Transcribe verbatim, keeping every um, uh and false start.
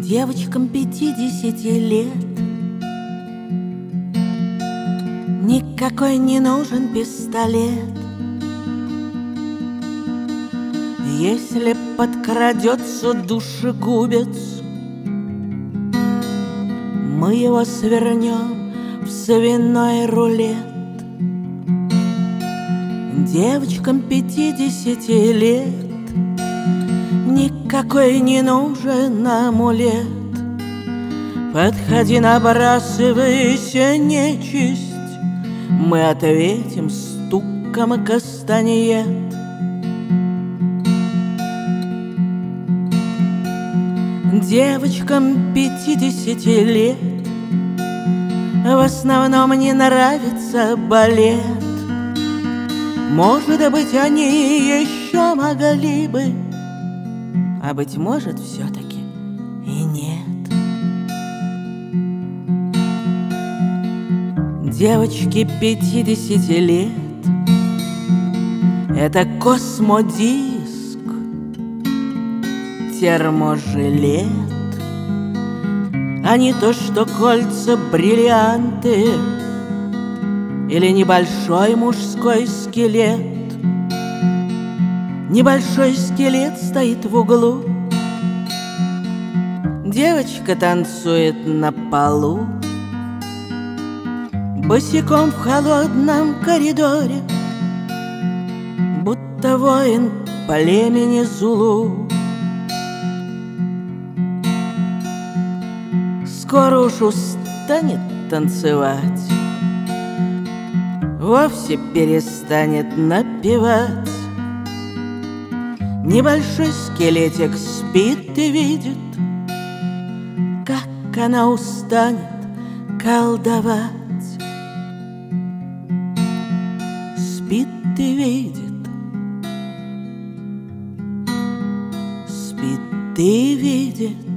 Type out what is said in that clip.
Девочкам пятидесяти лет никакой не нужен пистолет. Если подкрадется душегубец, мы его свернем в свиной рулет. Девочкам пятидесяти лет никакой не нужен амулет. Подходи, набрасывайся, нечисть, мы ответим стуком кастаньет. Девочкам пятидесяти лет в основном не нравится балет. Может быть, они еще могли бы, а быть может, все-таки и нет. Девочки пятидесяти лет — это космодиск, терможилет, а не то, что кольца, бриллианты или небольшой мужской скелет. Небольшой скелет стоит в углу, девочка танцует на полу. Босиком в холодном коридоре, будто воин племени Зулу. Скоро уж устанет танцевать, вовсе перестанет напевать. Небольшой скелетик спит и видит, как она устанет колдовать. Спит и видит, спит и видит,